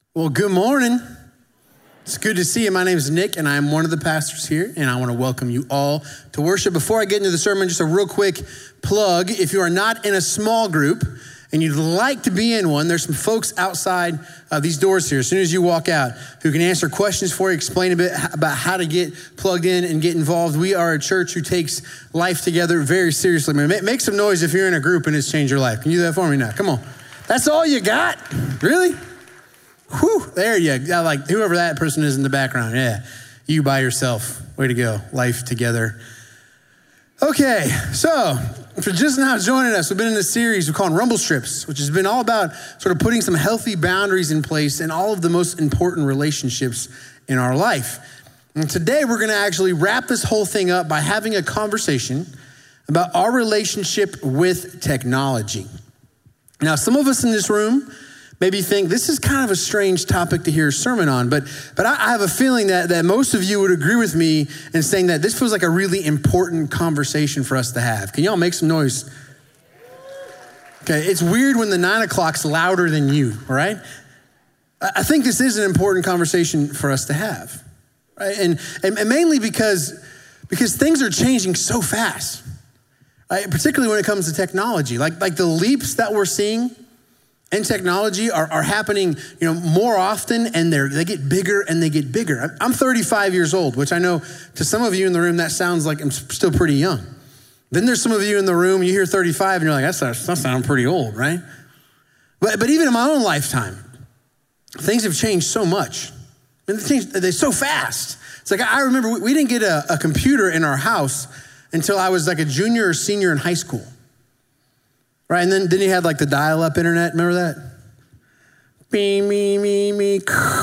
Well, good morning. It's good to see you. My name is Nick, and I'm one of the pastors here, and I want to welcome you all to worship. Before I get into the sermon, just a real quick plug. If you are not in a small group and you'd like to be in one, there's some folks outside these doors here as soon as you walk out who can answer questions for you, explain a bit about how to get plugged in and get involved. We are a church who takes life together very seriously. Make some noise if you're in a group and it's changed your life. Can you do that for me now? Come on. That's all you got? Really? Whew, there you go. Like whoever that person is in the background. Yeah, you by yourself. Way to go. Life together. Okay, so if you're just now joining us, we've been in this series we call Rumble Strips, which has been all about sort of putting some healthy boundaries in place in all of the most important relationships in our life. And today we're going to actually wrap this whole thing up by having a conversation about our relationship with technology. Now, some of us in this room maybe think this is kind of a strange topic to hear a sermon on, but I have a feeling that most of you would agree with me in saying that this feels like a really important conversation for us to have. Can y'all make some noise? Okay, it's weird when the 9 o'clock's louder than you, all right? I think this is an important conversation for us to have, right? And mainly because things are changing so fast, right? Particularly when it comes to technology. Like the leaps that we're seeing and technology are happening, more often, and they get bigger and they get bigger. I'm 35 years old, which I know to some of you in the room, that sounds like I'm still pretty young. Then there's some of you in the room, you hear 35 and you're like, that sounds pretty old, right? But even in my own lifetime, things have changed so much. And they're so fast. It's like, I remember we didn't get a computer in our house until I was like a junior or senior in high school. Right, and then you had like the dial-up internet, remember that? Me.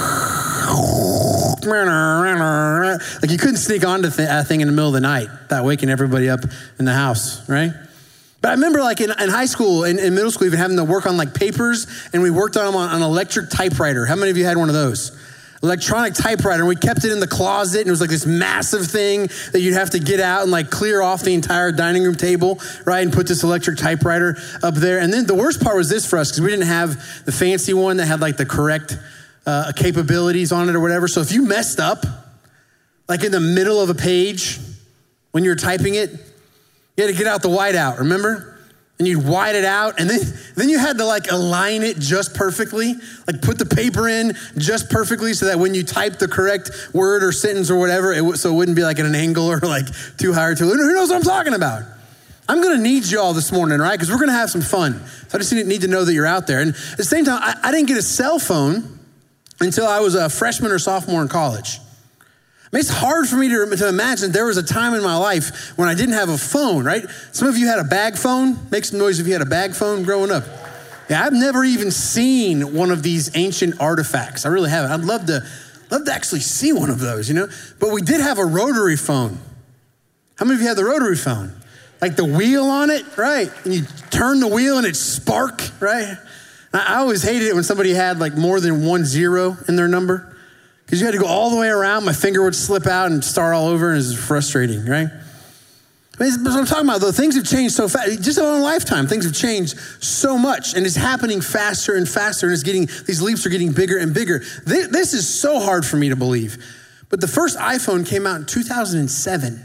Like you couldn't sneak onto that thing in the middle of the night without waking everybody up in the house, right? But I remember like in high school, in middle school, even having to work on like papers, and we worked on them on an electric typewriter. How many of you had one of those? Electronic typewriter, and we kept it in the closet, and it was like this massive thing that you'd have to get out and like clear off the entire dining room table, right, and put this electric typewriter up there. And then the worst part was this for us, because we didn't have the fancy one that had like the correct capabilities on it or whatever. So if you messed up, like in the middle of a page when you were typing it, you had to get out the whiteout, remember? And you'd white it out, and then you had to like align it just perfectly, like put the paper in just perfectly so that when you type the correct word or sentence or whatever, so it wouldn't be like at an angle or like too high or too low. Who knows what I'm talking about? I'm gonna need you all this morning, right? Because we're gonna have some fun. So I just need to know that you're out there. And at the same time, I didn't get a cell phone until I was a freshman or sophomore in college. I mean, it's hard for me to imagine there was a time in my life when I didn't have a phone, right? Some of you had a bag phone. Make some noise if you had a bag phone growing up. Yeah, I've never even seen one of these ancient artifacts. I really haven't. I'd love to actually see one of those, But we did have a rotary phone. How many of you had the rotary phone? Like the wheel on it, right? And you turn the wheel and it spark, right? I always hated it when somebody had like more than 1 0 in their number. Because you had to go all the way around, my finger would slip out and start all over, and it was frustrating, right? I mean, what I'm talking about, though, things have changed so fast. Just in our lifetime, things have changed so much, and it's happening faster and faster, and these leaps are getting bigger and bigger. This is so hard for me to believe. But the first iPhone came out in 2007.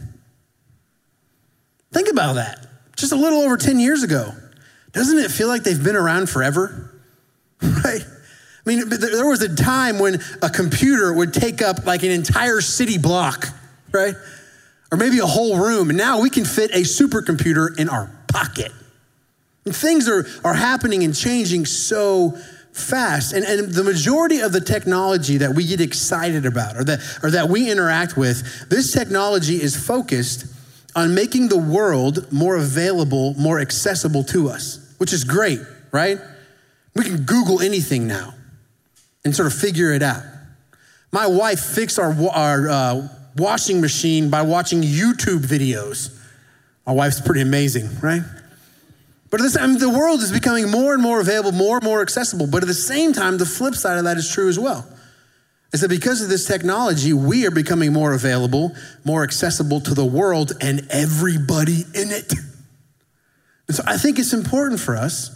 Think about that. Just a little over 10 years ago. Doesn't it feel like they've been around forever? Right? I mean, there was a time when a computer would take up like an entire city block, right? Or maybe a whole room. And now we can fit a supercomputer in our pocket. And things are happening and changing so fast. And the majority of the technology that we get excited about or that we interact with, this technology is focused on making the world more available, more accessible to us, which is great, right? We can Google anything now and sort of figure it out. My wife fixed our washing machine by watching YouTube videos. My wife's pretty amazing, right? But the world is becoming more and more available, more and more accessible. But at the same time, the flip side of that is true as well. Is that because of this technology, we are becoming more available, more accessible to the world and everybody in it. And so I think it's important for us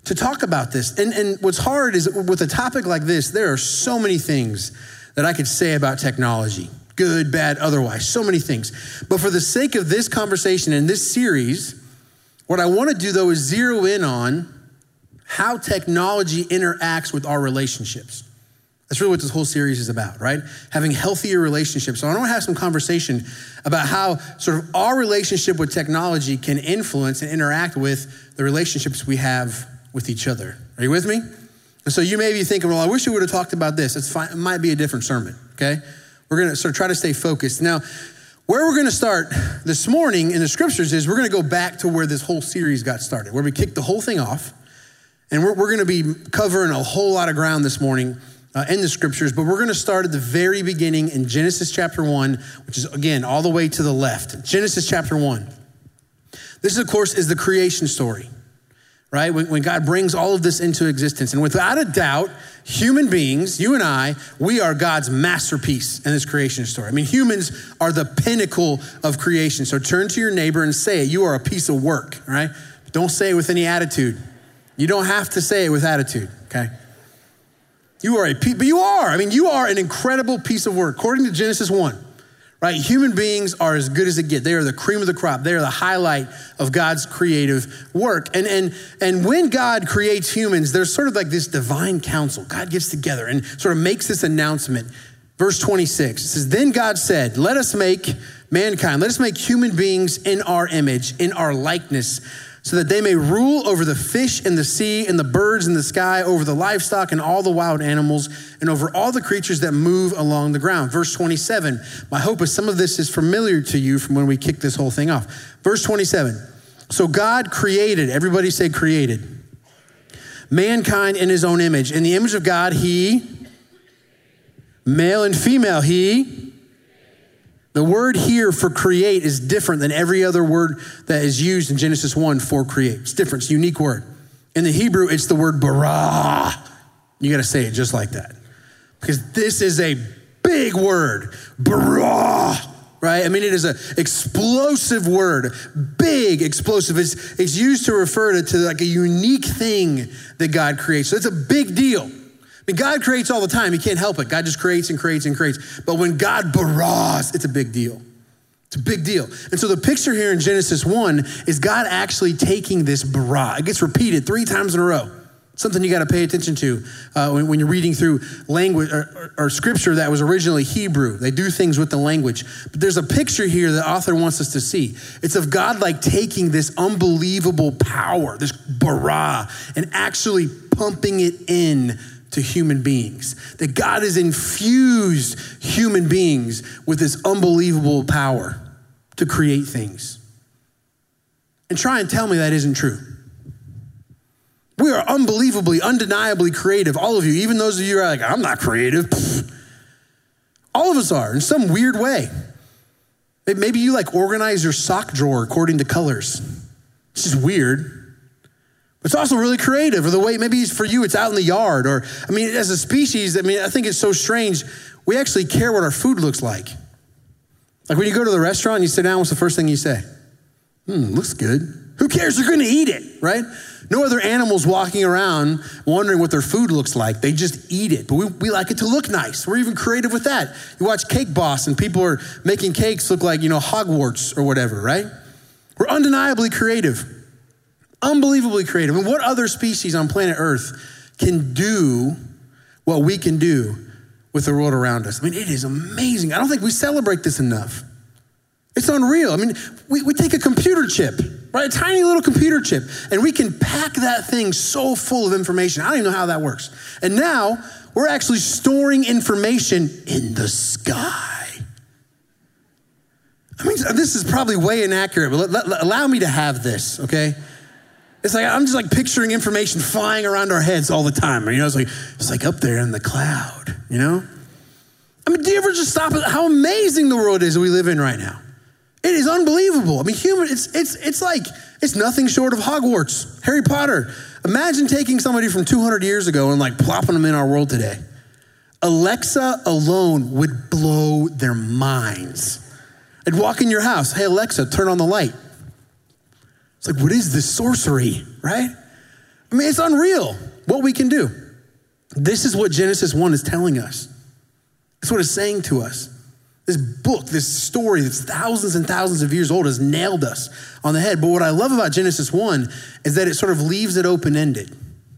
to talk about this. And what's hard is with a topic like this, there are so many things that I could say about technology, good, bad, otherwise, so many things. But for the sake of this conversation and this series, what I want to do though is zero in on how technology interacts with our relationships. That's really what this whole series is about, right? Having healthier relationships. So I want to have some conversation about how sort of our relationship with technology can influence and interact with the relationships we have with each other. Are you with me? And so you may be thinking, well, I wish we would have talked about this. It's fine. It might be a different sermon, okay? We're going to sort of try to stay focused. Now, where we're going to start this morning in the scriptures is we're going to go back to where this whole series got started, where we kicked the whole thing off. And we're going to be covering a whole lot of ground this morning in the scriptures, but we're going to start at the very beginning in Genesis chapter 1, which is, again, all the way to the left. Genesis chapter 1. This, of course, is the creation story, right? When God brings all of this into existence. And without a doubt, human beings, you and I, we are God's masterpiece in this creation story. I mean, humans are the pinnacle of creation. So turn to your neighbor and say it. You are a piece of work, right? Don't say it with any attitude. You don't have to say it with attitude, okay? You are but you are. I mean, you are an incredible piece of work. According to Genesis 1, right? Human beings are as good as it gets. They are the cream of the crop. They are the highlight of God's creative work. And when God creates humans, there's sort of like this divine council. God gets together and sort of makes this announcement. Verse 26, it says, then God said, let us make human beings in our image, in our likeness, so that they may rule over the fish in the sea and the birds in the sky, over the livestock and all the wild animals, and over all the creatures that move along the ground. Verse 27, my hope is some of this is familiar to you from when we kicked this whole thing off. Verse 27, so God created, everybody say created, mankind in his own image. In the image of God, he, male and female, he. The word here for create is different than every other word that is used in Genesis 1 for create. It's different, it's a unique word. In the Hebrew, it's the word bara. You got to say it just like that. Because this is a big word, bara, right? I mean, it is an explosive word, big, explosive. It's used to refer to like a unique thing that God creates. So it's a big deal. I mean, God creates all the time. He can't help it. God just creates and creates and creates. But when God baras, it's a big deal. It's a big deal. And so the picture here in Genesis 1 is God actually taking this bara. It gets repeated 3 times in a row. Something you got to pay attention to when you're reading through language or scripture that was originally Hebrew. They do things with the language. But there's a picture here the author wants us to see. It's of God like taking this unbelievable power, this bara, and actually pumping it in to human beings. That God has infused human beings with this unbelievable power to create things. And try and tell me that isn't true. We are unbelievably, undeniably creative. All of you, even those of you who are like, I'm not creative. Pfft. All of us are in some weird way. Maybe you like organize your sock drawer according to colors. It's just weird. It's also really creative, or the way maybe for you it's out in the yard, or I mean, as a species, I mean, I think it's so strange. We actually care what our food looks like. Like when you go to the restaurant and you sit down, what's the first thing you say? Looks good. Who cares? You're going to eat it, right? No other animals walking around wondering what their food looks like. They just eat it. But we like it to look nice. We're even creative with that. You watch Cake Boss and people are making cakes look like, Hogwarts or whatever, right? We're undeniably creative. Unbelievably creative. And what other species on planet Earth can do what we can do with the world around us? I mean, it is amazing. I don't think we celebrate this enough. It's unreal. I mean, we take a computer chip, right? A tiny little computer chip, and we can pack that thing so full of information. I don't even know how that works. And now we're actually storing information in the sky. I mean, this is probably way inaccurate, but allow me to have this, okay? It's like, I'm just like picturing information flying around our heads all the time. It's like up there in the cloud, I mean, do you ever just stop at how amazing the world is that we live in right now? It is unbelievable. I mean, it's nothing short of Hogwarts, Harry Potter. Imagine taking somebody from 200 years ago and like plopping them in our world today. Alexa alone would blow their minds. I'd walk in your house. Hey, Alexa, turn on the light. It's like, what is this sorcery, right? I mean, it's unreal what we can do. This is what Genesis 1 is telling us. It's what it's saying to us. This book, this story that's thousands and thousands of years old has nailed us on the head. But what I love about Genesis 1 is that it sort of leaves it open-ended.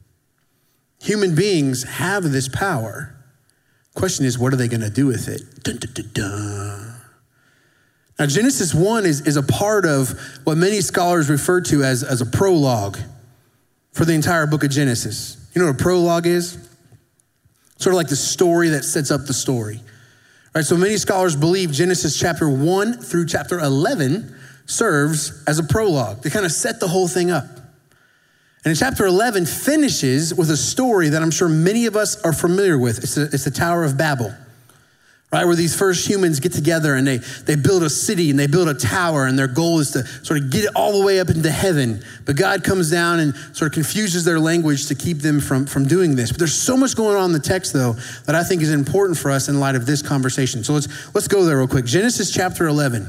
Human beings have this power. Question is, what are they going to do with it? Dun, dun, dun, dun. Now, Genesis 1 is a part of what many scholars refer to as a prologue for the entire book of Genesis. You know what a prologue is? Sort of like the story that sets up the story. Right, so many scholars believe Genesis chapter 1 through chapter 11 serves as a prologue. They kind of set the whole thing up. And in chapter 11 finishes with a story that I'm sure many of us are familiar with. It's the Tower of Babel, right? Where these first humans get together and they build a city and they build a tower, and their goal is to sort of get it all the way up into heaven. But God comes down and sort of confuses their language to keep them from doing this. But there's so much going on in the text, though, that I think is important for us in light of this conversation. So let's go there real quick. Genesis chapter 11,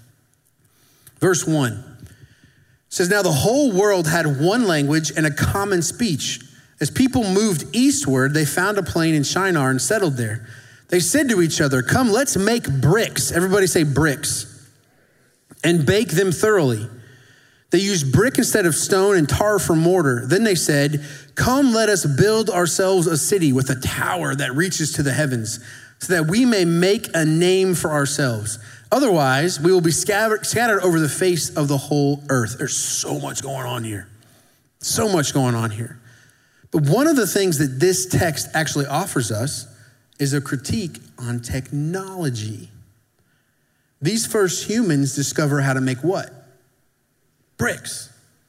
verse 1. It says, now the whole world had one language and a common speech. As people moved eastward, they found a plain in Shinar and settled there. They said to each other, come, let's make bricks. Everybody say bricks. And bake them thoroughly. They used brick instead of stone and tar for mortar. Then they said, come, let us build ourselves a city with a tower that reaches to the heavens, so that we may make a name for ourselves. Otherwise, we will be scattered over the face of the whole earth. There's so much going on here. So much going on here. But one of the things that this text actually offers us is a critique on technology. These first humans discover how to make what? Bricks.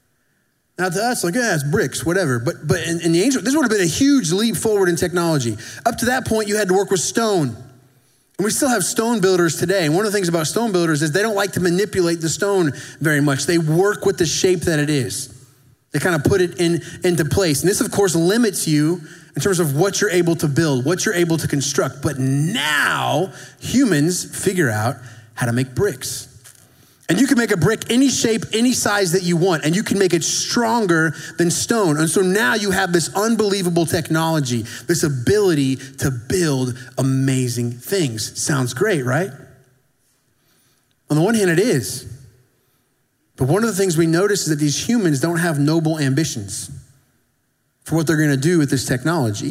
Now to us, like, yeah, it's bricks, whatever. But in the ancient, this would have been a huge leap forward in technology. Up to that point, you had to work with stone. And we still have stone builders today. And one of the things about stone builders is they don't like to manipulate the stone very much. They work with the shape that it is. They kind of put it into place. And this, of course, limits you in terms of what you're able to build, what you're able to construct. But now humans figure out how to make bricks. And you can make a brick any shape, any size that you want, and you can make it stronger than stone. And so now you have this unbelievable technology, this ability to build amazing things. Sounds great, right? On the one hand, it is. But one of the things we notice is that these humans don't have noble ambitions for what they're going to do with this technology.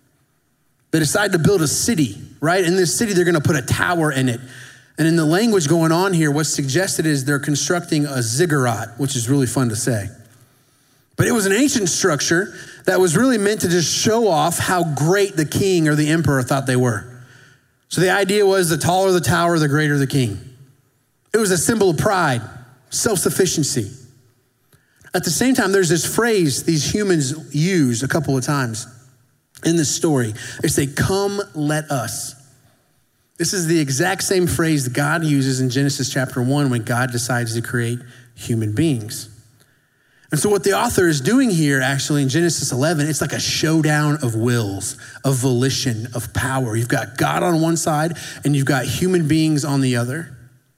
They decide to build a city, right? In this city, they're going to put a tower in it. And in the language going on here, what's suggested is they're constructing a ziggurat, which is really fun to say. But it was an ancient structure that was really meant to just show off how great the king or the emperor thought they were. So the idea was the taller the tower, the greater the king. It was a symbol of pride, self-sufficiency. At the same time, there's this phrase these humans use a couple of times in this story. They say, come, let us. This is the exact same phrase that God uses in Genesis chapter 1 when God decides to create human beings. And so what the author is doing here actually in Genesis 11, it's like a showdown of wills, of volition, of power. You've got God on one side and you've got human beings on the other.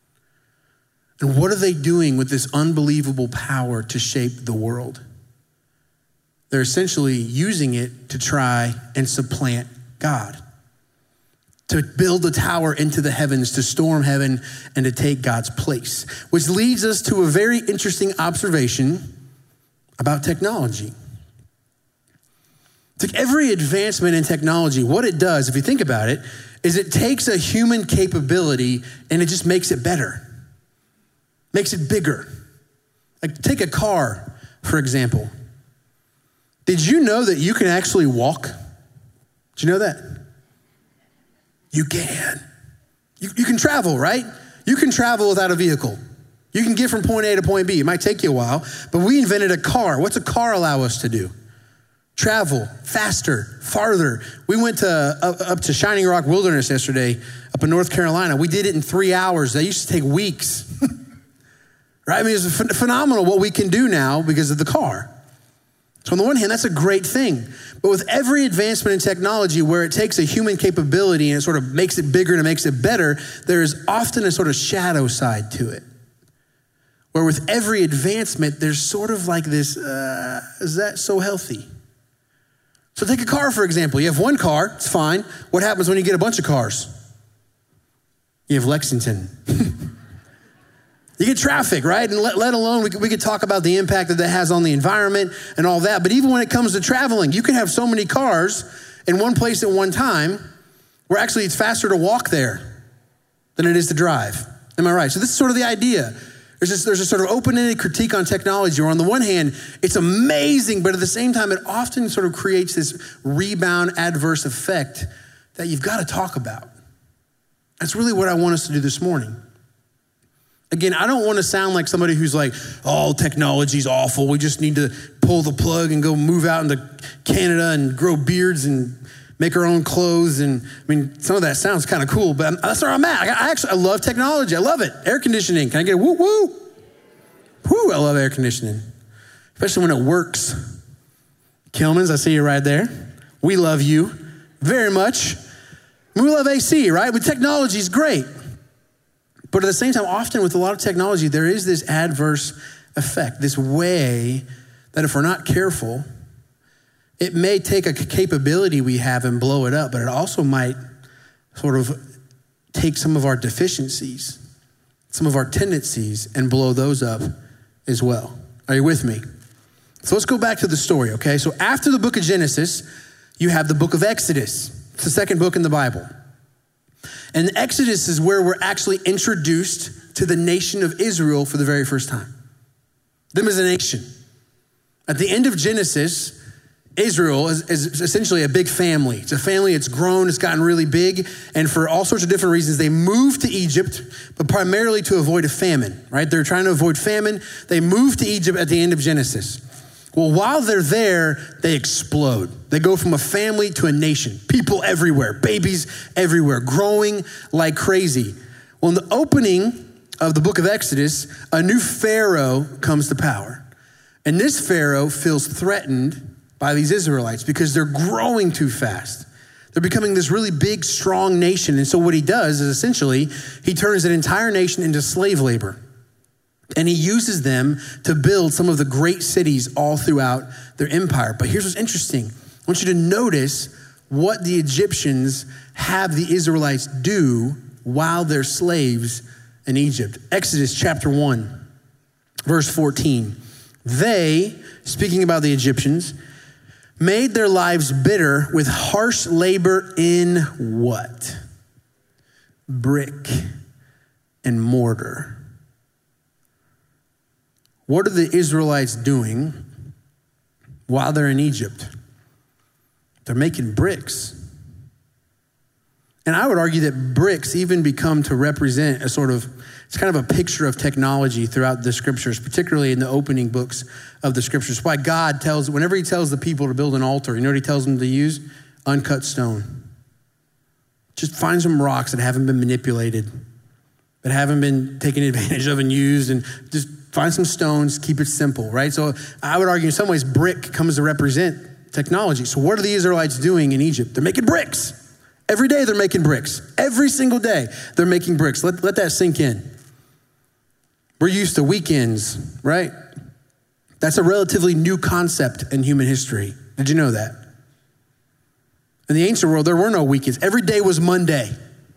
And what are they doing with this unbelievable power to shape the world? They're essentially using it to try and supplant God, to build a tower into the heavens, to storm heaven, and to take God's place. Which leads us to a very interesting observation about technology. It's like every advancement in technology, what it does, if you think about it, is it takes a human capability and it just makes it better, makes it bigger. Like take a car, for example. Did you know that you can actually walk? Did you know that? You can. You can travel, right? You can travel without a vehicle. You can get from point A to point B. It might take you a while, but we invented a car. What's a car allow us to do? Travel faster, farther. We went up to Shining Rock Wilderness yesterday up in North Carolina. We did it in 3 hours. That used to take weeks, right? I mean, it's phenomenal what we can do now because of the car. So on the one hand, that's a great thing. But with every advancement in technology where it takes a human capability and it sort of makes it bigger and it makes it better, there is often a sort of shadow side to it, where with every advancement, there's sort of like this, is that so healthy? So take a car, for example. You have one car, it's fine. What happens when you get a bunch of cars? You have Lexington. You get traffic, right? And let alone, we could talk about the impact that has on the environment and all that. But even when it comes to traveling, you can have so many cars in one place at one time where actually it's faster to walk there than it is to drive. Am I right? So this is sort of the idea. There's a sort of open-ended critique on technology where on the one hand, it's amazing, but at the same time, it often sort of creates this rebound adverse effect that you've got to talk about. That's really what I want us to do this morning. Again, I don't want to sound like somebody who's like, oh, technology's awful. We just need to pull the plug and go move out into Canada and grow beards and make our own clothes. And I mean, some of that sounds kind of cool, but that's where I'm at. I love technology. I love it. Air conditioning. Can I get a woo woo? Woo, I love air conditioning, especially when it works. Kilmans, I see you right there. We love you very much. We love AC, right? But technology is great. But at the same time, often with a lot of technology, there is this adverse effect, this way that if we're not careful, it may take a capability we have and blow it up, but it also might sort of take some of our deficiencies, some of our tendencies, and blow those up as well. Are you with me? So let's go back to the story, okay? So after the book of Genesis, you have the book of Exodus. It's the second book in the Bible. And Exodus is where we're actually introduced to the nation of Israel for the very first time. Them as a nation. At the end of Genesis, Israel is essentially a big family. It's a family, it's grown, it's gotten really big, and for all sorts of different reasons, they moved to Egypt, but primarily to avoid a famine, right? They're trying to avoid famine. They moved to Egypt at the end of Genesis. Well, while they're there, they explode. They go from a family to a nation. People everywhere, babies everywhere, growing like crazy. Well, in the opening of the book of Exodus, a new Pharaoh comes to power. And this Pharaoh feels threatened by these Israelites because they're growing too fast. They're becoming this really big, strong nation. And so what he does is essentially, he turns an entire nation into slave labor. And he uses them to build some of the great cities all throughout their empire. But here's what's interesting. I want you to notice what the Egyptians have the Israelites do while they're slaves in Egypt. Exodus chapter 1, verse 14. They, speaking about the Egyptians, made their lives bitter with harsh labor in what? Brick and mortar. What are the Israelites doing while they're in Egypt? They're making bricks. And I would argue that bricks even become to represent a sort of, it's kind of a picture of technology throughout the scriptures, particularly in the opening books of the scriptures. Why God tells, whenever he tells the people to build an altar, you know what he tells them to use? Uncut stone. Just find some rocks that haven't been manipulated, that haven't been taken advantage of and used, and just find some stones, keep it simple, right? So I would argue in some ways brick comes to represent technology. So what are the Israelites doing in Egypt? They're making bricks. Every day they're making bricks. Every single day they're making bricks. Let that sink in. We're used to weekends, right? That's a relatively new concept in human history. Did you know that? In the ancient world, there were no weekends. Every day was Monday.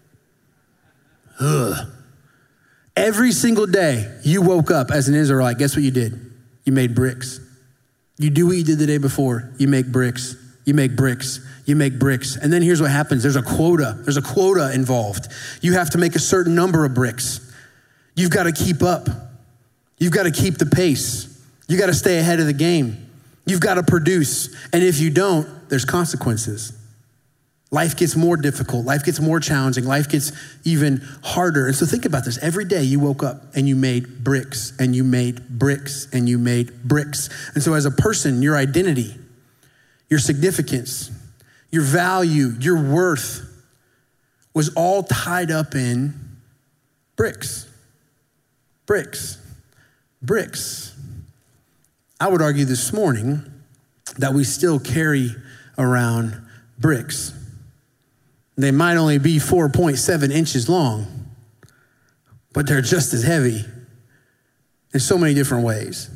Ugh. Every single day you woke up as an Israelite, guess what you did? You made bricks. You do what you did the day before. You make bricks. You make bricks. You make bricks. And then here's what happens. There's a quota. There's a quota involved. You have to make a certain number of bricks. You've got to keep up. You've got to keep the pace. You got to stay ahead of the game. You've got to produce. And if you don't, there's consequences. Life gets more difficult. Life gets more challenging. Life gets even harder. And so think about this. Every day you woke up and you made bricks and you made bricks and you made bricks. And so as a person, your identity, your significance, your value, your worth was all tied up in bricks. Bricks. Bricks. I would argue this morning that we still carry around bricks. They might only be 4.7 inches long, but they're just as heavy in so many different ways.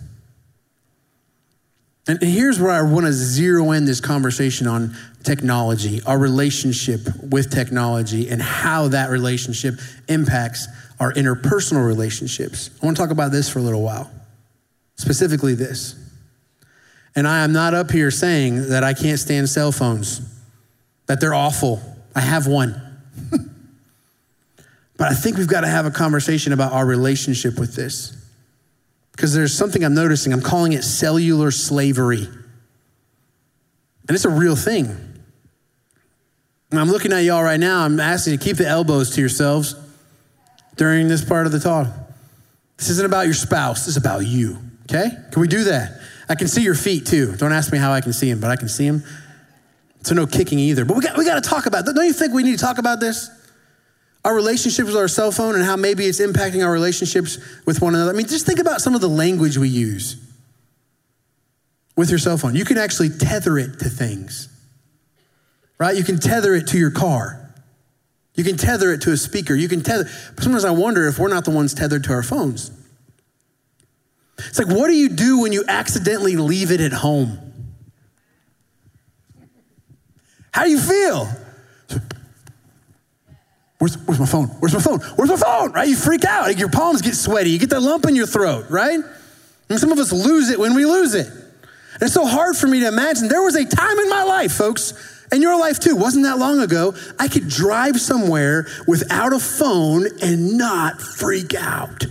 And here's where I want to zero in this conversation on technology, our relationship with technology, and how that relationship impacts our interpersonal relationships. I want to talk about this for a little while, specifically this. And I am not up here saying that I can't stand cell phones, that they're awful. I have one. But I think we've got to have a conversation about our relationship with this. Because there's something I'm noticing. I'm calling it cellular slavery. And it's a real thing. And I'm looking at y'all right now. I'm asking you to keep the elbows to yourselves during this part of the talk. This isn't about your spouse. This is about you, okay? Can we do that? I can see your feet too. Don't ask me how I can see them, but I can see them. So no kicking either. But we got to talk about that. Don't you think we need to talk about this? Our relationships with our cell phone and how maybe it's impacting our relationships with one another. I mean, just think about some of the language we use with your cell phone. You can actually tether it to things, right? You can tether it to your car. You can tether it to a speaker. You can tether. Sometimes I wonder if we're not the ones tethered to our phones. It's like, what do you do when you accidentally leave it at home? How do you feel? Where's my phone? Where's my phone? Where's my phone? Right? You freak out. Like your palms get sweaty. You get that lump in your throat, right? And some of us lose it when we lose it. And it's so hard for me to imagine. There was a time in my life, folks, and your life too, wasn't that long ago, I could drive somewhere without a phone and not freak out.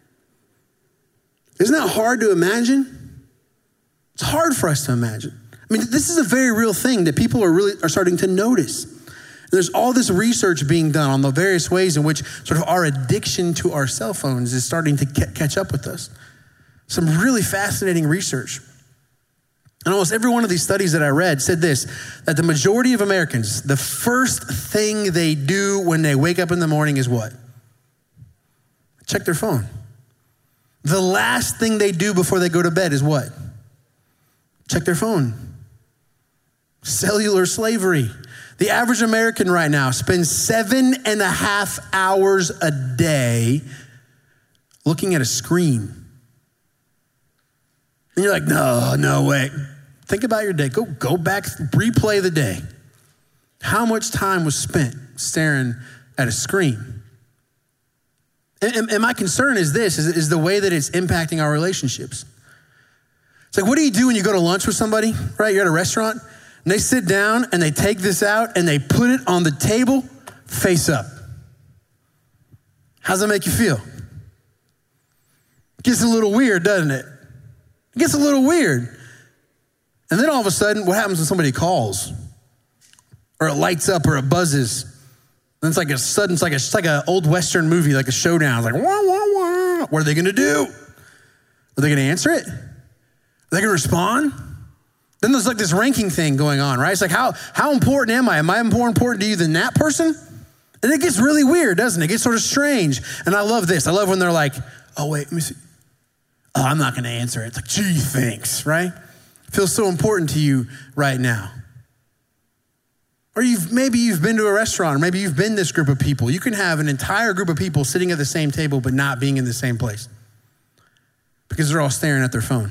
Isn't that hard to imagine? It's hard for us to imagine. I mean, this is a very real thing that people are starting to notice. There's all this research being done on the various ways in which sort of our addiction to our cell phones is starting to catch up with us. Some really fascinating research. And almost every one of these studies that I read said this, that the majority of Americans, the first thing they do when they wake up in the morning is what? Check their phone. The last thing they do before they go to bed is what? Check their phone. Cellular slavery. The average American right now spends 7.5 hours a day looking at a screen. And you're like, no way. Think about your day. Go back, replay the day. How much time was spent staring at a screen? And my concern is this, is the way that it's impacting our relationships. It's like, what do you do when you go to lunch with somebody, right? You're at a restaurant. And they sit down and they take this out and they put it on the table face up. How's that make you feel? It gets a little weird, doesn't it? It gets a little weird. And then all of a sudden, what happens when somebody calls? Or it lights up or it buzzes. And it's like it's like an old Western movie, like a showdown. It's like, wah, wah, wah. What are they gonna do? Are they gonna answer it? Are they gonna respond? Then there's like this ranking thing going on, right? It's like, how important am I? Am I more important to you than that person? And it gets really weird, doesn't it? It gets sort of strange. And I love this. I love when they're like, oh, wait, let me see. Oh, I'm not going to answer it. It's like, gee, thanks, right? It feels so important to you right now. Or maybe you've been to a restaurant, or maybe you've been this group of people. You can have an entire group of people sitting at the same table, but not being in the same place because they're all staring at their phone.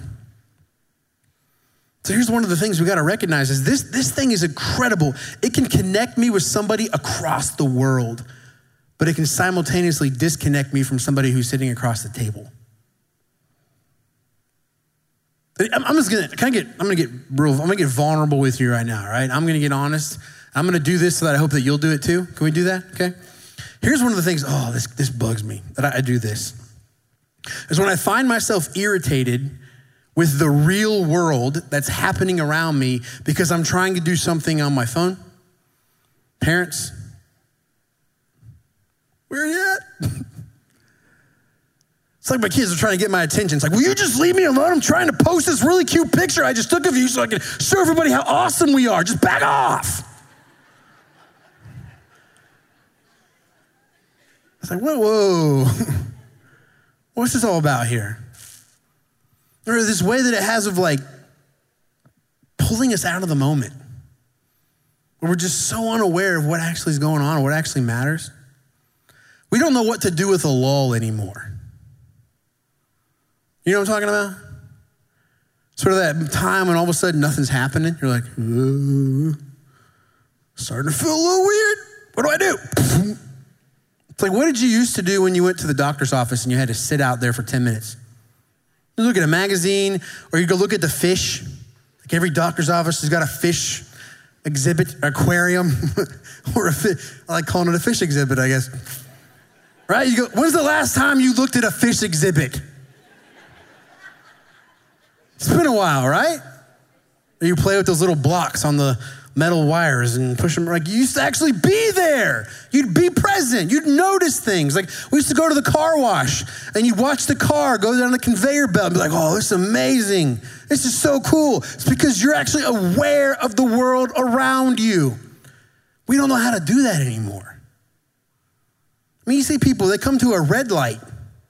So here's one of the things we got to recognize is this thing is incredible. It can connect me with somebody across the world, but it can simultaneously disconnect me from somebody who's sitting across the table. I'm gonna get vulnerable with you right now, right? I'm gonna get honest. I'm gonna do this so that I hope that you'll do it too. Can we do that? Okay. Here's one of the things. Oh, this bugs me that I do this. Is when I find myself irritated with the real world that's happening around me because I'm trying to do something on my phone. Parents, where are you at? It's like my kids are trying to get my attention. It's like, will you just leave me alone? I'm trying to post this really cute picture I just took of you so I can show everybody how awesome we are. Just back off. It's like, whoa. What's this all about here? Or this way that it has of like pulling us out of the moment, where we're just so unaware of what actually is going on, what actually matters. We don't know what to do with a lull anymore. You know what I'm talking about? Sort of that time when all of a sudden nothing's happening. You're like, starting to feel a little weird. What do I do? It's like, what did you used to do when you went to the doctor's office and you had to sit out there for 10 minutes? You look at a magazine, or you go look at the fish. Like every doctor's office has got a fish exhibit, aquarium, or I like calling it a fish exhibit, I guess. Right? You go, when's the last time you looked at a fish exhibit? It's been a while, right? Or you play with those little blocks on the metal wires and push them. Like, you used to actually be there. You'd be present. You'd notice things. Like, we used to go to the car wash and you'd watch the car go down the conveyor belt and be like, oh, this is amazing. This is so cool. It's because you're actually aware of the world around you. We don't know how to do that anymore. I mean, you see people, they come to a red light.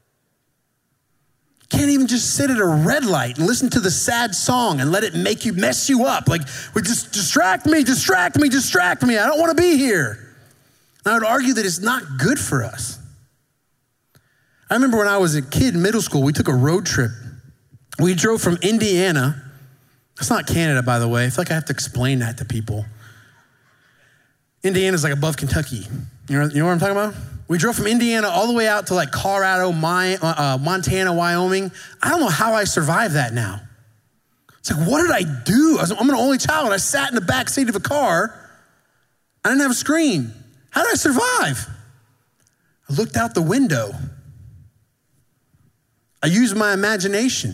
Can't even just sit at a red light and listen to the sad song and let it mess you up. Like, we just distract me. I don't want to be here. And I would argue that it's not good for us. I remember when I was a kid in middle school, we took a road trip. We drove from Indiana. That's not Canada, by the way. I feel like I have to explain that to people. Indiana's like above Kentucky. You know what I'm talking about? We drove from Indiana all the way out to like Colorado, Montana, Wyoming. I don't know how I survived that now. It's like, what did I do? I'm an only child. I sat in the back seat of a car. I didn't have a screen. How did I survive? I looked out the window. I used my imagination.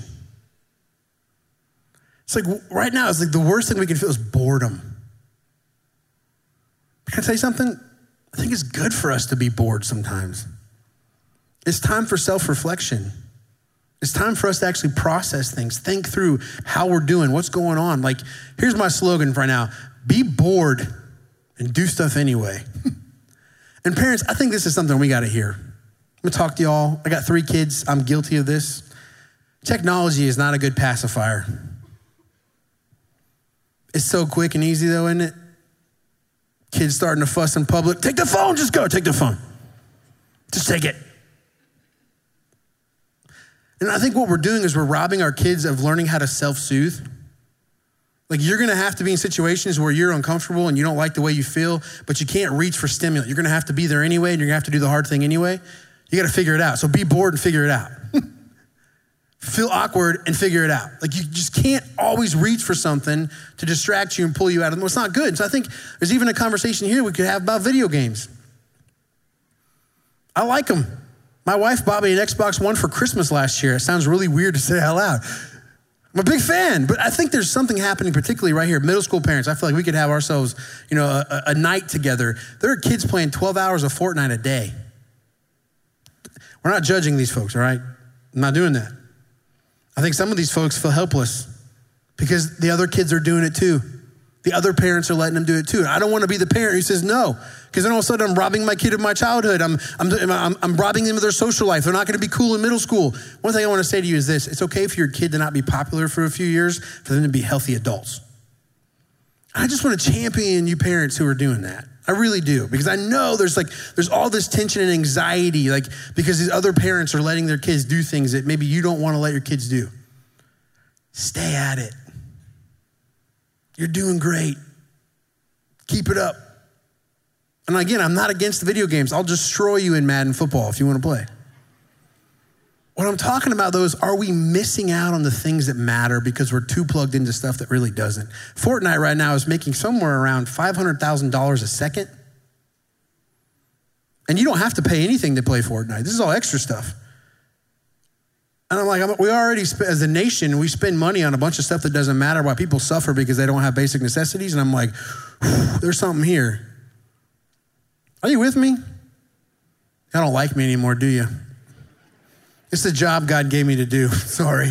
It's like right now, it's like the worst thing we can feel is boredom. Can I tell you something? I think it's good for us to be bored sometimes. It's time for self-reflection. It's time for us to actually process things, think through how we're doing, what's going on. Like, here's my slogan right now: be bored and do stuff anyway. And parents, I think this is something we got to hear. I'm gonna talk to y'all. I got 3 kids. I'm guilty of this. Technology is not a good pacifier. It's so quick and easy though, isn't it? Kids starting to fuss in public. Take the phone, just go, take the phone. Just take it. And I think what we're doing is we're robbing our kids of learning how to self-soothe. Like, you're gonna have to be in situations where you're uncomfortable and you don't like the way you feel, but you can't reach for stimulant. You're gonna have to be there anyway, and you're gonna have to do the hard thing anyway. You gotta figure it out. So be bored and figure it out. Feel awkward and figure it out. Like, you just can't always reach for something to distract you and pull you out of them. It's not good. So I think there's even a conversation here we could have about video games. I like them. My wife bought me an Xbox One for Christmas last year. It sounds really weird to say out loud. I'm a big fan, but I think there's something happening, particularly right here. Middle school parents, I feel like we could have ourselves, a night together. There are kids playing 12 hours of Fortnite a day. We're not judging these folks, all right? I'm not doing that. I think some of these folks feel helpless because the other kids are doing it too. The other parents are letting them do it too. I don't want to be the parent who says no, because then all of a sudden I'm robbing my kid of my childhood. I'm robbing them of their social life. They're not going to be cool in middle school. One thing I want to say to you is this: it's okay for your kid to not be popular for a few years, for them to be healthy adults. I just want to champion you parents who are doing that. I really do, because I know there's all this tension and anxiety, like, because these other parents are letting their kids do things that maybe you don't want to let your kids do. Stay at it. You're doing great. Keep it up. And again, I'm not against the video games. I'll destroy you in Madden football if you want to play. What I'm talking about, though, is, are we missing out on the things that matter because we're too plugged into stuff that really doesn't? Fortnite right now is making somewhere around $500,000 a second. And you don't have to pay anything to play Fortnite. This is all extra stuff. And I'm like, we already, as a nation, we spend money on a bunch of stuff that doesn't matter, while people suffer because they don't have basic necessities. And I'm like, there's something here. Are you with me? You don't like me anymore, do you? It's the job God gave me to do. Sorry.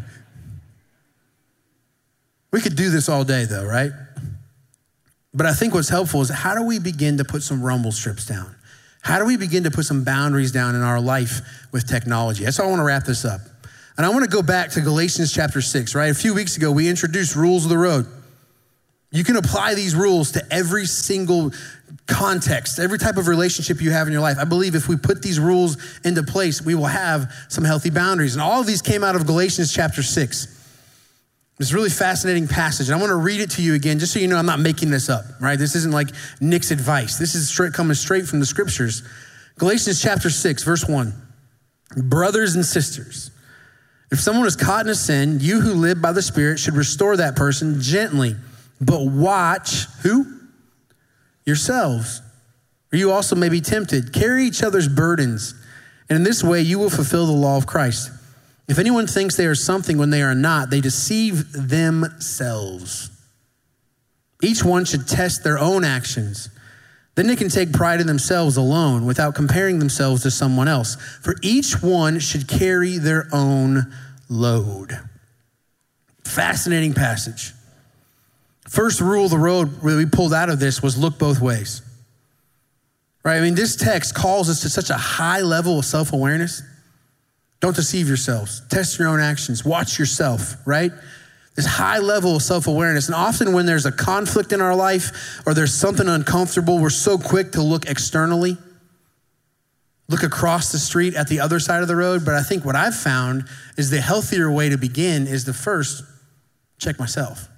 We could do this all day though, right? But I think what's helpful is, how do we begin to put some rumble strips down? How do we begin to put some boundaries down in our life with technology? That's how I want to wrap this up. And I want to go back to Galatians chapter 6, right? A few weeks ago, we introduced rules of the road. You can apply these rules to every single context, every type of relationship you have in your life. I believe if we put these rules into place, we will have some healthy boundaries. And all of these came out of Galatians chapter 6. It's a really fascinating passage. And I want to read it to you again, just so you know I'm not making this up, right? This isn't like Nick's advice. This is coming straight from the scriptures. Galatians chapter 6, verse 1. Brothers and sisters, if someone is caught in a sin, you who live by the Spirit should restore that person gently. But watch, who? Yourselves. Or you also may be tempted. Carry each other's burdens. And in this way, you will fulfill the law of Christ. If anyone thinks they are something when they are not, they deceive themselves. Each one should test their own actions. Then they can take pride in themselves alone without comparing themselves to someone else. For each one should carry their own load. Fascinating passage. First rule of the road that we pulled out of this was look both ways. Right? I mean, this text calls us to such a high level of self-awareness. Don't deceive yourselves. Test your own actions. Watch yourself, right? This high level of self-awareness. And often when there's a conflict in our life or there's something uncomfortable, we're so quick to look externally, look across the street at the other side of the road. But I think what I've found is the healthier way to begin is to first check myself.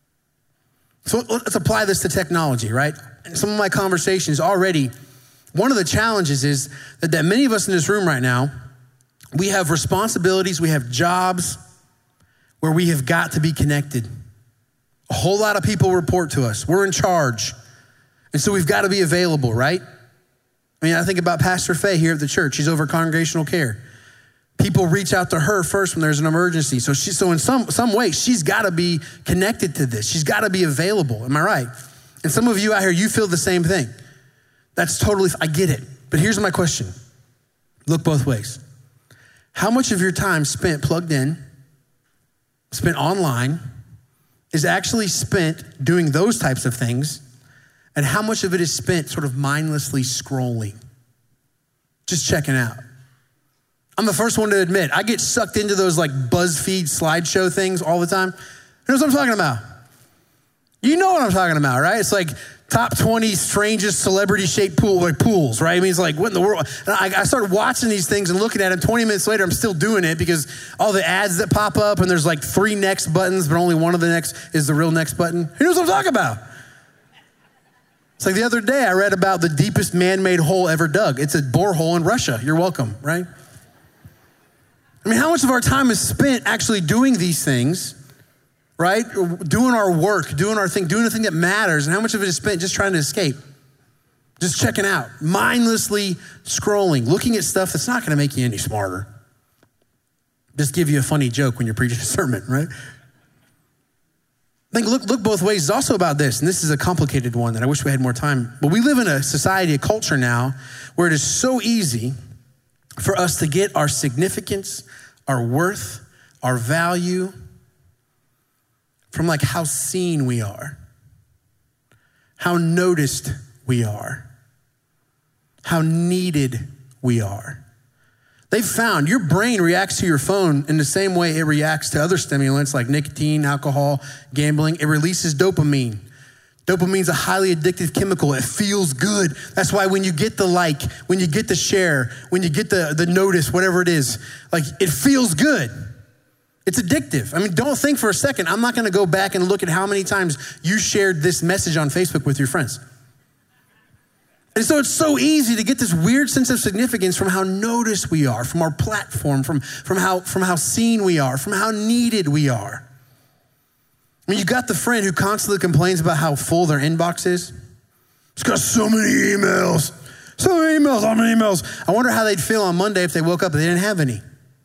So let's apply this to technology, right? In some of my conversations already, one of the challenges is that many of us in this room right now, we have responsibilities, we have jobs where we have got to be connected. A whole lot of people report to us. We're in charge. And so we've got to be available, right? I mean, I think about Pastor Faye here at the church. She's over congregational care. People reach out to her first when there's an emergency. So in some way, she's got to be connected to this. She's got to be available. Am I right? And some of you out here, you feel the same thing. That's totally, I get it. But here's my question. Look both ways. How much of your time spent plugged in, spent online, is actually spent doing those types of things, and how much of it is spent sort of mindlessly scrolling, just checking out? I'm the first one to admit, I get sucked into those like BuzzFeed slideshow things all the time. You know what I'm talking about? You know what I'm talking about, right? It's like top 20 strangest celebrity-shaped pools, right? I mean, it's like, what in the world? And I started watching these things and looking at them. 20 minutes later, I'm still doing it because all the ads that pop up and there's like 3 next buttons, but only one of the next is the real next button. Who knows what I'm talking about? It's like the other day I read about the deepest man-made hole ever dug. It's a borehole in Russia. You're welcome, right? I mean, how much of our time is spent actually doing these things, right? Doing our work, doing our thing, doing the thing that matters, and how much of it is spent just trying to escape, just checking out, mindlessly scrolling, looking at stuff that's not gonna make you any smarter. Just give you a funny joke when you're preaching a sermon, right? I think look both ways is also about this, and this is a complicated one that I wish we had more time. But we live in a society, a culture now, where it is so easy for us to get our significance, our worth, our value from like how seen we are, how noticed we are, how needed we are. They've found your brain reacts to your phone in the same way it reacts to other stimulants like nicotine, alcohol, gambling. It releases dopamine. Dopamine's a highly addictive chemical. It feels good. That's why when you get the like, when you get the share, when you get the notice, whatever it is, like it feels good. It's addictive. I mean, don't think for a second, I'm not gonna go back and look at how many times you shared this message on Facebook with your friends. And so it's so easy to get this weird sense of significance from how noticed we are, from our platform, from how seen we are, from how needed we are. I mean, you got the friend who constantly complains about how full their inbox is. It's got so many emails. I wonder how they'd feel on Monday if they woke up and they didn't have any.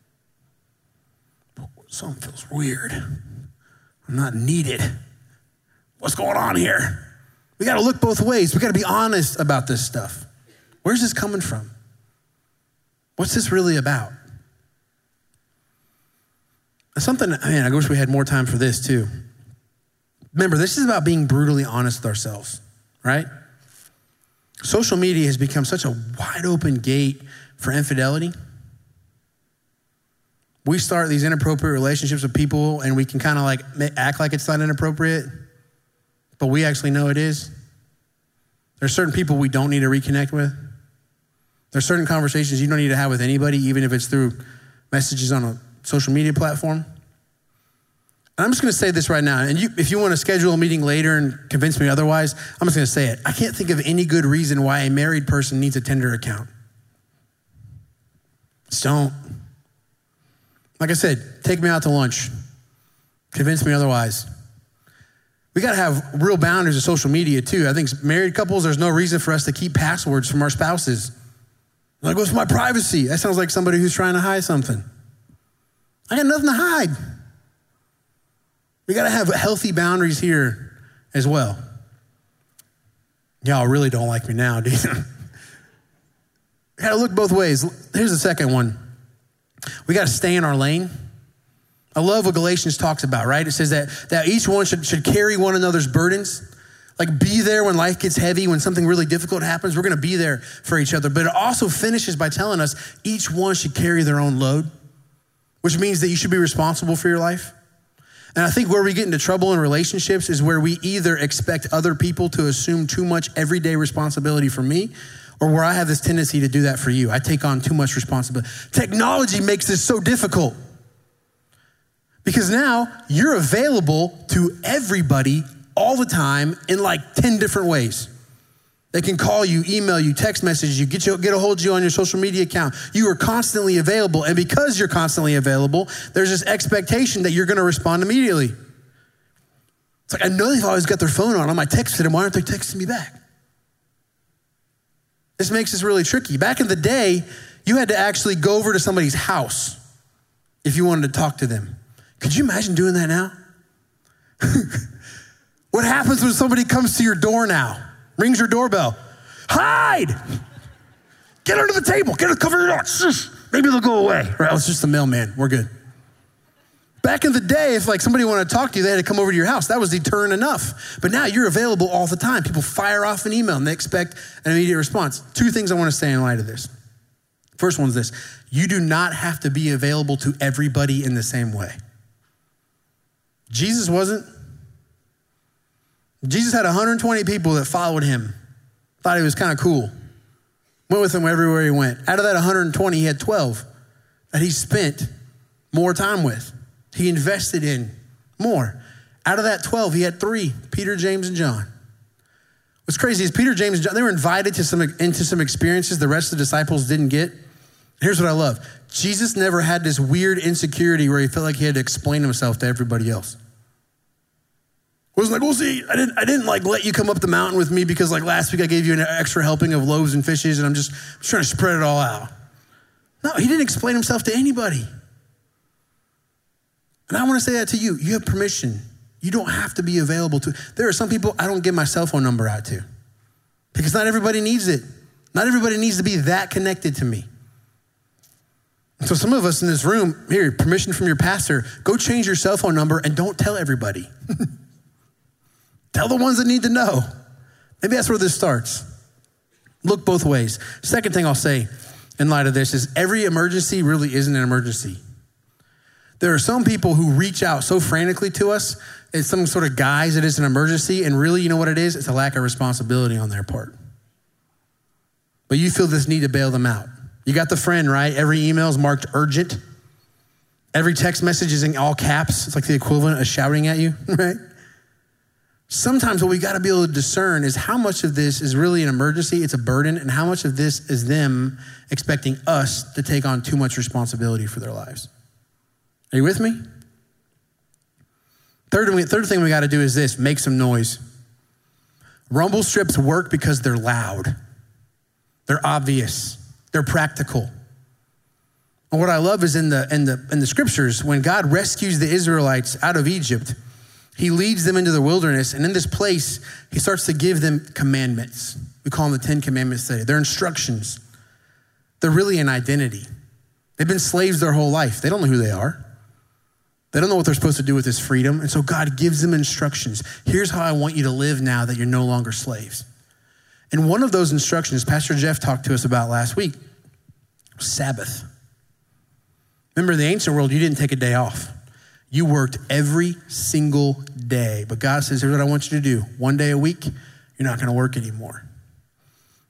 Something feels weird. I'm not needed. What's going on here? We got to look both ways. We got to be honest about this stuff. Where's this coming from? What's this really about? Something, man, I wish we had more time for this too. Remember, this is about being brutally honest with ourselves, right? Social media has become such a wide open gate for infidelity. We start these inappropriate relationships with people and we can kind of like act like it's not inappropriate, but we actually know it is. There's certain people we don't need to reconnect with. There's certain conversations you don't need to have with anybody, even if it's through messages on a social media platform. And I'm just gonna say this right now, and if you wanna schedule a meeting later and convince me otherwise, I'm just gonna say it. I can't think of any good reason why a married person needs a Tinder account. Just don't. Like I said, take me out to lunch. Convince me otherwise. We gotta have real boundaries of social media too. I think married couples, there's no reason for us to keep passwords from our spouses. Like, what's my privacy? That sounds like somebody who's trying to hide something. I got nothing to hide. We gotta have healthy boundaries here as well. Y'all really don't like me now, do you? We gotta look both ways. Here's the second one. We gotta stay in our lane. I love what Galatians talks about, right? It says that each one should carry one another's burdens. Like, be there when life gets heavy, when something really difficult happens. We're gonna be there for each other. But it also finishes by telling us each one should carry their own load, which means that you should be responsible for your life. And I think where we get into trouble in relationships is where we either expect other people to assume too much everyday responsibility for me, or where I have this tendency to do that for you. I take on too much responsibility. Technology makes this so difficult. Because now you're available to everybody all the time in like 10 different ways. They can call you, email you, text message you, get a hold of you on your social media account. You are constantly available. And because you're constantly available, there's this expectation that you're gonna respond immediately. It's like, I know they've always got their phone on. I texted them, why aren't they texting me back? This makes this really tricky. Back in the day, you had to actually go over to somebody's house if you wanted to talk to them. Could you imagine doing that now? What happens when somebody comes to your door now? Rings your doorbell. Hide! Get under the table. Cover your eyes. Maybe they'll go away. Right, it's just the mailman. We're good. Back in the day, if like somebody wanted to talk to you, they had to come over to your house. That was deterrent enough. But now you're available all the time. People fire off an email and they expect an immediate response. Two things I want to say in light of this. First one's this. You do not have to be available to everybody in the same way. Jesus wasn't. Jesus had 120 people that followed him, thought he was kind of cool, went with him everywhere he went. Out of that 120, he had 12 that he spent more time with. He invested in more. Out of that 12, he had 3, Peter, James, and John. What's crazy is Peter, James, and John, they were invited into some experiences the rest of the disciples didn't get. Here's what I love. Jesus never had this weird insecurity where he felt like he had to explain himself to everybody else. It was like, well, see, I didn't like let you come up the mountain with me because like last week I gave you an extra helping of loaves and fishes and I'm just trying to spread it all out. No, he didn't explain himself to anybody. And I want to say that to you. You have permission. You don't have to be available to. There are some people I don't give my cell phone number out to because not everybody needs it. Not everybody needs to be that connected to me. So some of us in this room, here, permission from your pastor, go change your cell phone number and don't tell everybody. Tell the ones that need to know. Maybe that's where this starts. Look both ways. Second thing I'll say in light of this is every emergency really isn't an emergency. There are some people who reach out so frantically to us, it's some sort of guise that it's an emergency, and really, you know what it is? It's a lack of responsibility on their part. But you feel this need to bail them out. You got the friend, right? Every email is marked urgent. Every text message is in all caps. It's like the equivalent of shouting at you, right? Sometimes what we got to be able to discern is how much of this is really an emergency, it's a burden, and how much of this is them expecting us to take on too much responsibility for their lives. Are you with me? Third thing we got to do is this, make some noise. Rumble strips work because they're loud. They're obvious. They're practical. And what I love is in the scriptures, when God rescues the Israelites out of Egypt, he leads them into the wilderness, and in this place, he starts to give them commandments. We call them the 10 Commandments today. They're instructions. They're really an identity. They've been slaves their whole life. They don't know who they are. They don't know what they're supposed to do with this freedom, and so God gives them instructions. Here's how I want you to live now that you're no longer slaves. And one of those instructions, Pastor Jeff talked to us about last week, was Sabbath. Remember, in the ancient world, you didn't take a day off. You worked every single day. But God says, here's what I want you to do. One day a week, you're not going to work anymore.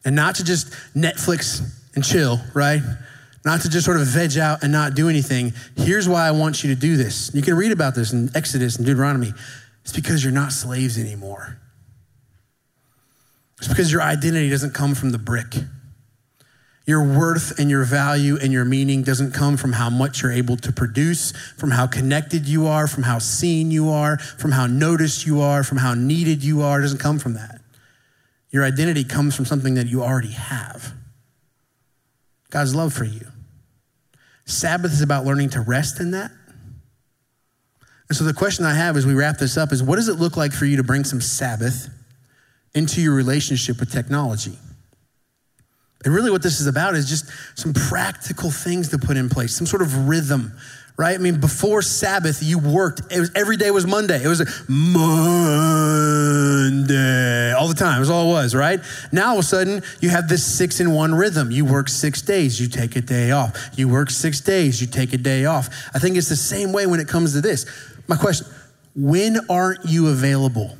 And not to just Netflix and chill, right? Not to just sort of veg out and not do anything. Here's why I want you to do this. You can read about this in Exodus and Deuteronomy. It's because you're not slaves anymore. It's because your identity doesn't come from the brick. Your worth and your value and your meaning doesn't come from how much you're able to produce, from how connected you are, from how seen you are, from how noticed you are, from how needed you are. It doesn't come from that. Your identity comes from something that you already have. God's love for you. Sabbath is about learning to rest in that. And so the question I have as we wrap this up is, what does it look like for you to bring some Sabbath into your relationship with technology? And really what this is about is just some practical things to put in place, some sort of rhythm, right? I mean, before Sabbath, you worked. Every day was Monday. It was Monday all the time. It was all it was, right? Now, all of a sudden, you have this 6-in-1 rhythm. You work 6 days, you take a day off. You work 6 days, you take a day off. I think it's the same way when it comes to this. My question, when aren't you available?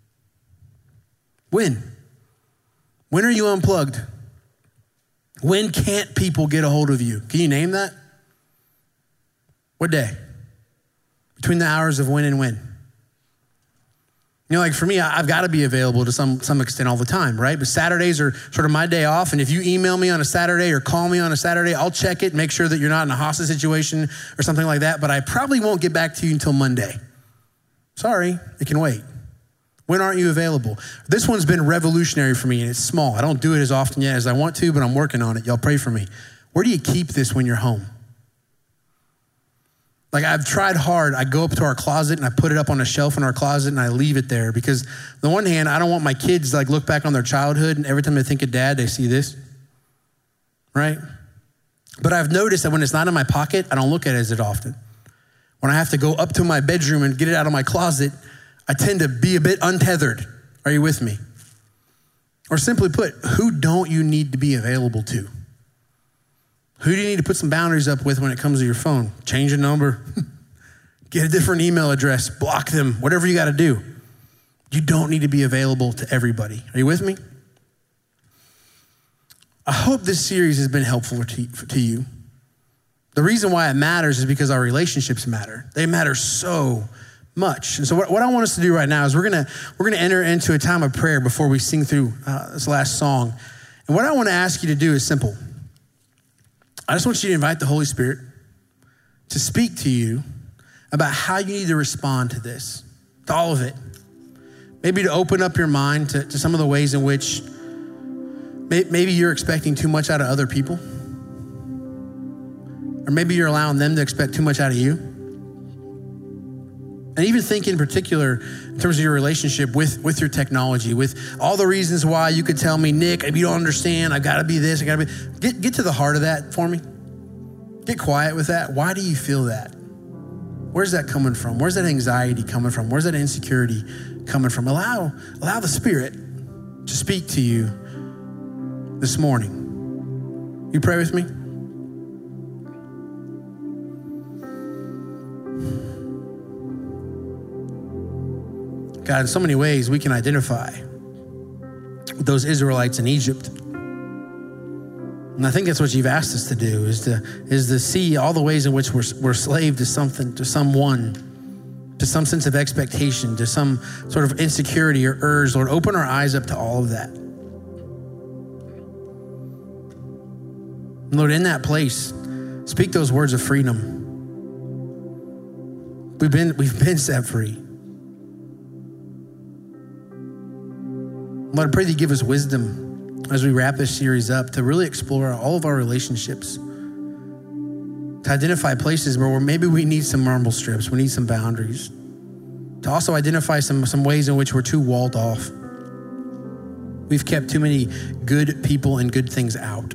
When? When are you unplugged? When can't people get a hold of you? Can you name that? What day? Between the hours of when and when? You know, like for me, I've got to be available to some extent all the time, right? But Saturdays are sort of my day off. And if you email me on a Saturday or call me on a Saturday, I'll check it, make sure that you're not in a hostage situation or something like that. But I probably won't get back to you until Monday. Sorry, it can wait. When aren't you available? This one's been revolutionary for me, and it's small. I don't do it as often yet as I want to, but I'm working on it. Y'all pray for me. Where do you keep this when you're home? Like, I've tried hard. I go up to our closet and I put it up on a shelf in our closet and I leave it there because on the one hand, I don't want my kids to look back on their childhood and every time they think of dad, they see this, right? But I've noticed that when it's not in my pocket, I don't look at it as often. When I have to go up to my bedroom and get it out of my closet, I tend to be a bit untethered. Are you with me? Or simply put, who don't you need to be available to? Who do you need to put some boundaries up with when it comes to your phone? Change a number, get a different email address, block them, whatever you got to do. You don't need to be available to everybody. Are you with me? I hope this series has been helpful to you. The reason why it matters is because our relationships matter. They matter so much. And so what I want us to do right now is we're gonna enter into a time of prayer before we sing through this last song. And what I want to ask you to do is simple. I just want you to invite the Holy Spirit to speak to you about how you need to respond to this, to all of it. Maybe to open up your mind to some of the ways in which maybe you're expecting too much out of other people. Or maybe you're allowing them to expect too much out of you. And even think in particular in terms of your relationship with your technology, with all the reasons why you could tell me, Nick, if you don't understand, I've got to be this, I got to be. Get to the heart of that for me. Get quiet with that. Why do you feel that? Where's that coming from? Where's that anxiety coming from? Where's that insecurity coming from? Allow the Spirit to speak to you this morning. You pray with me? God, in so many ways, we can identify with those Israelites in Egypt. And I think that's what you've asked us to do, is to see all the ways in which we're slave to something, to someone, to some sense of expectation, to some sort of insecurity or urge. Lord, open our eyes up to all of that. And Lord, in that place, speak those words of freedom. We've been set free. Lord, I pray that you give us wisdom as we wrap this series up to really explore all of our relationships, to identify places where maybe we need some marble strips, we need some boundaries, to also identify some ways in which we're too walled off. We've kept too many good people and good things out.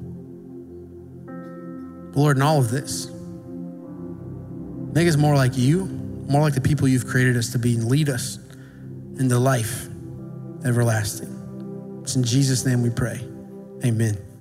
But Lord, in all of this, make us more like you, more like the people you've created us to be, and lead us into life everlasting. It's in Jesus' name we pray. Amen.